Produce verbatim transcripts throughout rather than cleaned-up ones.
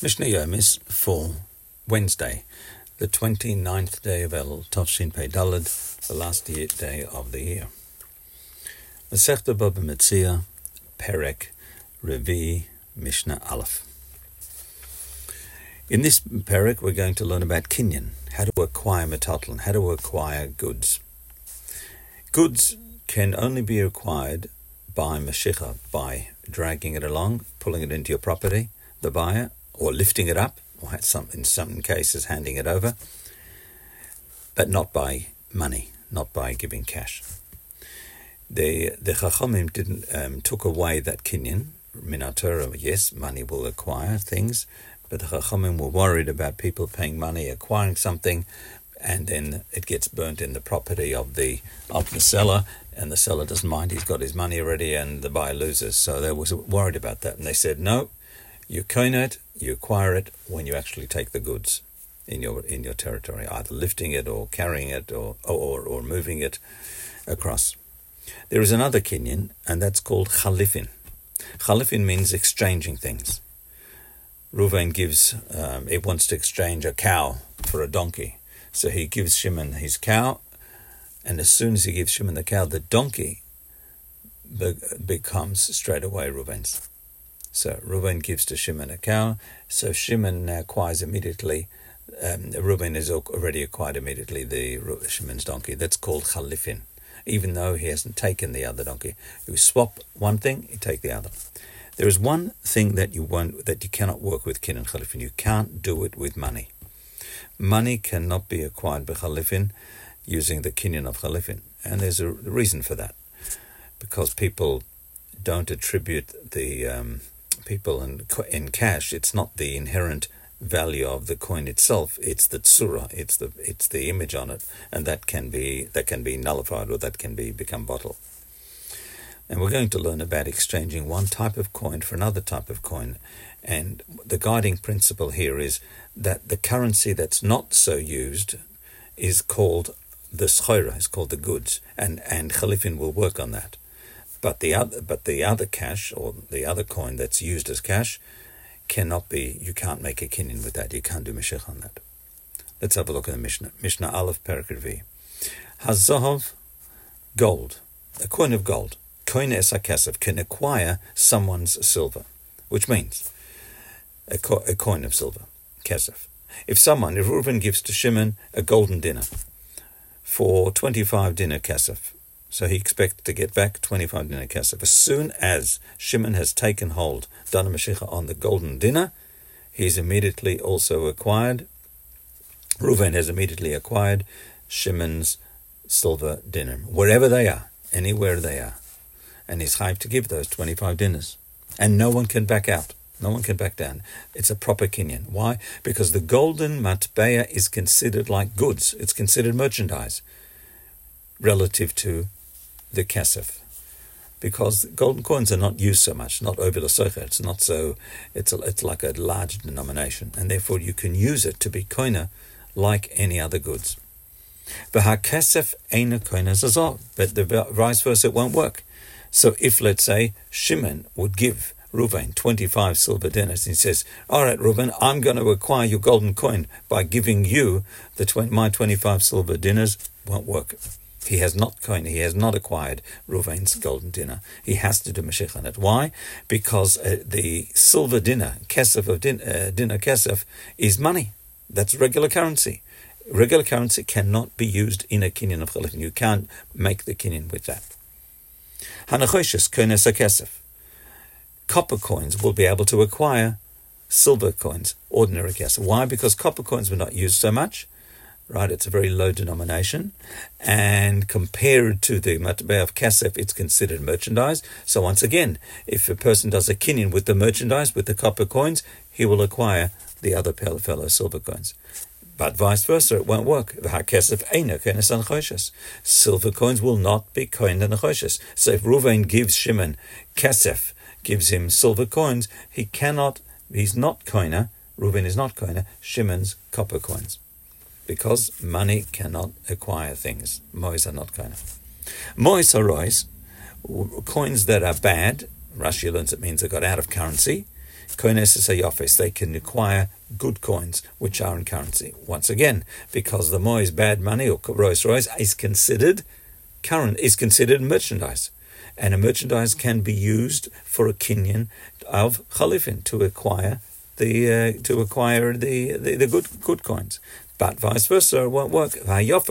Mishnah Yomis for Wednesday, the twenty-ninth day of El Tovshin Pei Daled, the last day of the year. Masechta Baba Metzia, Perek, Revi, Mishnah Aleph. In this Perek, we're going to learn about Kinyan, how to acquire metatlan, how to acquire goods. Goods can only be acquired by Mashicha, by dragging it along, pulling it into your property, the buyer, or lifting it up, or some, in some cases handing it over, but not by money, not by giving cash. The the Chachamim didn't um, took away that Kinyan, Min Torah. Yes, money will acquire things, but the Chachamim were worried about people paying money, acquiring something, and then it gets burnt in the property of the of the seller, and the seller doesn't mind, he's got his money already, and the buyer loses. So they was worried about that, and they said, no, you coin it, you acquire it when you actually take the goods in your in your territory, either lifting it or carrying it or or, or moving it across. There is another Kinyan, and that's called Chalifin. Chalifin means exchanging things. Reuven gives, um, it wants to exchange a cow for a donkey. So he gives Shimon his cow, and as soon as he gives Shimon the cow, the donkey be- becomes straight away Reuven's. So Reuven gives to Shimon a cow, so Shimon acquires immediately, um, Reuven has already acquired immediately the Shimon's donkey. That's called Chalifin, even though he hasn't taken the other donkey. You swap one thing, you take the other. There is one thing that you won't, that you cannot work with Kin and Chalifin. You can't do it with money. Money cannot be acquired by Chalifin using the Kinyan of Chalifin, and there's a reason for that, because people don't attribute the um, people in, in cash. It's not the inherent value of the coin itself, it's the tsura, it's the it's the image on it, and that can be that can be nullified, or that can be become bottle. And we're going to learn about exchanging one type of coin for another type of coin, and the guiding principle here is that the currency that's not so used is called the schoira, is called the goods, and and Chalifin will work on that. But the other, but the other cash, or the other coin that's used as cash, cannot be. You can't make a kinyan with that. You can't do meshech on that. Let's have a look at the Mishnah. Mishnah Aleph Perek Revi. Hazahav, gold, a coin of gold. Coin es hakesef can acquire someone's silver, which means a, co- a coin of silver, kesef. If someone, if Reuven gives to Shimon a golden dinner for twenty-five dinner kesef, so he expects to get back twenty-five dinner kesef. As soon as Shimon has taken hold, done a Mashiach on the golden dinner, he's immediately also acquired, Reuven has immediately acquired Shimon's silver dinner, wherever they are, anywhere they are. And he's hyped to give those twenty-five dinners. And no one can back out. No one can back down. It's a proper Kinyan. Why? Because the golden matbeya is considered like goods. It's considered merchandise relative to the kesef, because golden coins are not used so much, not over the socha. It's not so. It's a, it's like a large denomination, and therefore you can use it to be koina like any other goods. V'ha kesef eina koina zazor, but the vice versa, it won't work. So if, let's say, Shimon would give Reuven twenty-five silver dinners, and he says, all right, Reuven, I'm going to acquire your golden coin by giving you the tw- my twenty-five silver dinners, won't work. He has not coined, he has not acquired Reuven's golden dinner. He has to do Mashiach on it. Why? Because uh, the silver dinner, kesef of din- uh, dinner kesef, is money. That's regular currency. Regular currency cannot be used in a kinyan of Chalifin. You can't make the kinyan with that. Hanachoshes koines kesef. Copper coins will be able to acquire silver coins, ordinary kesef. Why? Because copper coins were not used so much. Right, it's a very low denomination, and compared to the matbeh of kesef, it's considered merchandise. So once again, if a person does a kinyan with the merchandise, with the copper coins, he will acquire the other fellow silver coins. But vice versa, it won't work. Silver coins will not be coined in the. So if Reuven gives Shimon kesef, gives him silver coins, he cannot, he's not koiner, Reuven is not koiner, Shimon's copper coins. Because money cannot acquire things. Mois are not koiner. Mois are rois, coins that are bad, Rashi learns it means they got out of currency, Koines is a yofes. They can acquire good coins, which are in currency. Once again, because the mois bad money or Rolls Royce is considered current, is considered merchandise, and a merchandise can be used for a kinyan of chalifin to acquire the uh, to acquire the, the, the good good coins. But vice versa, it won't work. So if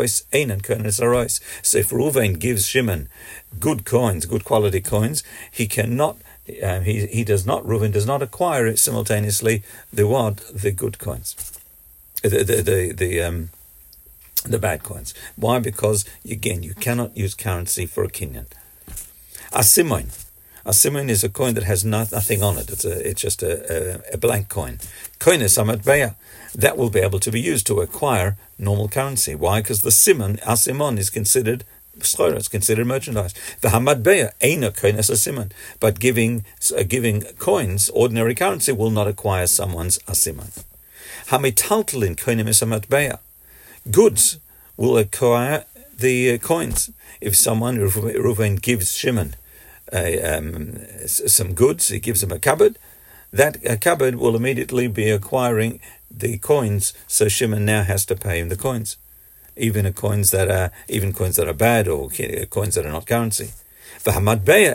Reuven gives Shimon good coins, good quality coins, he cannot. Uh, he he does not. Reuven does not acquire it simultaneously. The what? The good coins, the the the, the um the bad coins. Why? Because again, you cannot use currency for a kinyan. A simon, a simon is a coin that has not, nothing on it. It's a it's just a, a, a blank coin. Koines amatbeya, that will be able to be used to acquire normal currency. Why? Because the simon, a simon, is considered. It's considered merchandise. The hamadbeya ain't a koines a simon, but giving uh, giving coins, ordinary currency, will not acquire someone's a simon. Hamitaltalin koinimis hamadbeya, goods will acquire the uh, coins. If someone, Reuven gives Shimon uh, um, some goods, he gives him a cupboard, that a cupboard will immediately be acquiring the coins. So Shimon now has to pay him the coins. Even a coins that are even coins that are bad or coins that are not currency. But otherwise,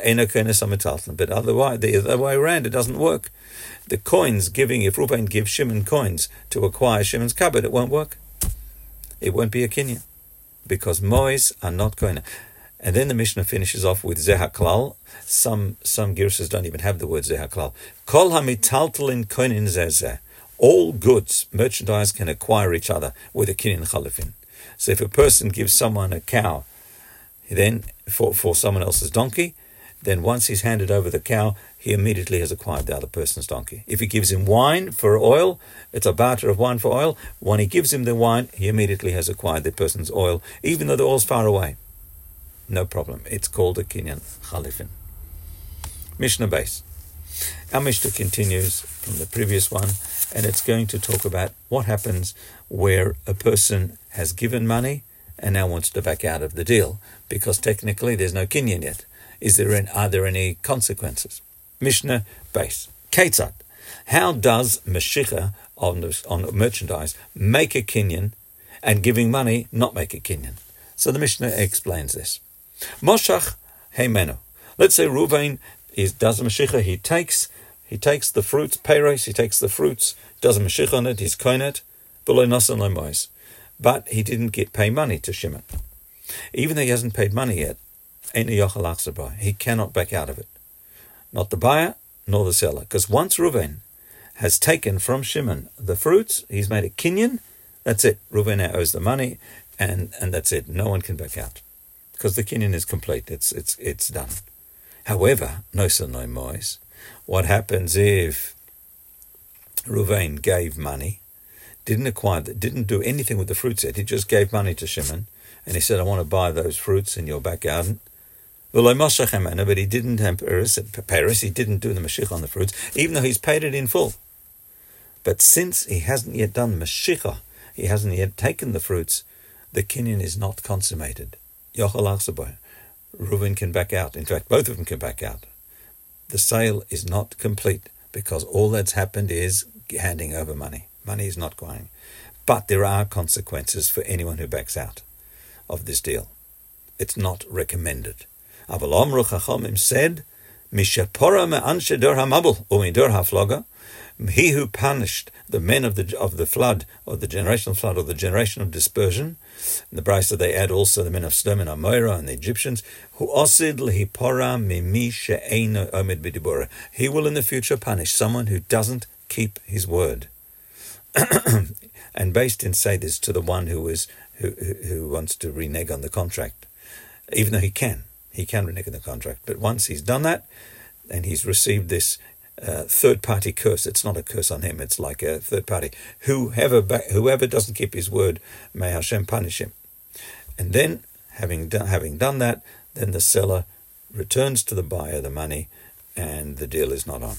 the other way around, it doesn't work. The coins giving, if Reuven gives Shimon coins to acquire Shimon's cupboard, it won't work. It won't be a kinyan because mois are not koina. And then the Mishnah finishes off with zehaklal. Some some girsas don't even have the word zehaklal. Kol hamitaltalin koinin zezeh. All goods, merchandise can acquire each other with a kinyan chalifin. So if a person gives someone a cow, then for, for someone else's donkey, then once he's handed over the cow, he immediately has acquired the other person's donkey. If he gives him wine for oil, it's a barter of wine for oil. When he gives him the wine, he immediately has acquired the person's oil, even though the oil's far away. No problem. It's called a kinyan chalifin. Mishnah base. Our Mishnah continues from the previous one, and it's going to talk about what happens where a person has given money and now wants to back out of the deal, because technically there's no kinyan yet. Is there any, are there any consequences? Mishnah base. Ketzad. How does Mashiach on, on merchandise make a kinyan and giving money not make a kinyan? So the Mishnah explains this. Moshach heimenu. Let's say Reuven is, does a Mashiach, he takes he takes the fruits, peiros, he takes the fruits, does a Mashiach on it, he's koinet, below nosan lemois. But he didn't get pay money to Shimon. Even though he hasn't paid money yet, he cannot back out of it. Not the buyer, nor the seller. Because once Reuven has taken from Shimon the fruits, he's made a kinyan, that's it. Reuven now owes the money, and, and that's it. No one can back out. Because the kinyan is complete. It's it's it's done. However, no son no mois. What happens if Reuven gave money, didn't acquire, didn't do anything with the fruits yet, he just gave money to Shimon, and he said, I want to buy those fruits in your back garden. But he didn't have Paris, he didn't do the Mashiach on the fruits, even though he's paid it in full. But since he hasn't yet done Mashiach, he hasn't yet taken the fruits, the kinyan is not consummated. Reuven can back out. In fact, both of them can back out. The sale is not complete because all that's happened is handing over money. Money is not going. But there are consequences for anyone who backs out of this deal. It's not recommended. Aval Omru Chachamim said, Mishapora me'anshe dor hamabul u'midor hafloga. He who punished the men of the of the flood, or the generational flood, or the generation of dispersion. In the Brisa they add also the men of Sodom and Amorah and the Egyptians. Who osid lehipora mimi she'eino omed b'dibura. He will in the future punish someone who doesn't keep his word. And based in say this to the one who is who, who who wants to renege on the contract, even though he can, he can renege on the contract. But once he's done that, and he's received this uh, third-party curse, it's not a curse on him; it's like a third party. Whoever whoever doesn't keep his word, may Hashem punish him. And then, having done having done that, then the seller returns to the buyer the money, and the deal is not on.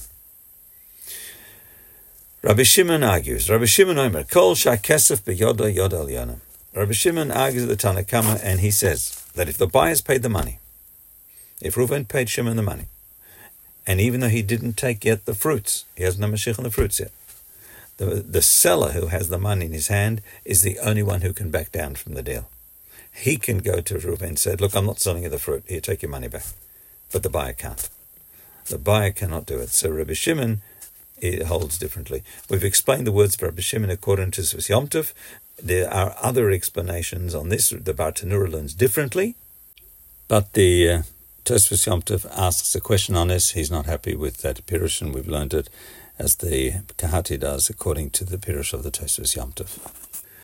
Rabbi Shimon argues. Rabbi Shimon Omer, Kol shakesef beyoda yoda elyon. Rabbi Shimon argues at the Tanna Kama, and he says that if the buyers paid the money, if Reuven paid Shimon the money, And even though he didn't take yet the fruits, he has no Mashiach on the fruits yet, the, the seller who has the money in his hand is the only one who can back down from the deal. He can go to Reuven and say, look, I'm not selling you the fruit. Here, take your money back. But the buyer can't. The buyer cannot do it. So Rabbi Shimon, it holds differently. We've explained the words of Rabbi Shimon according to Tosfos Yom Tov. There are other explanations on this. The Bartanura learns differently. But the uh, Tosfos Yom Tov asks a question on this. He's not happy with that Pirush, and we've learned it as the Kahati does according to the Pirush of the Tosfos Yom Tov.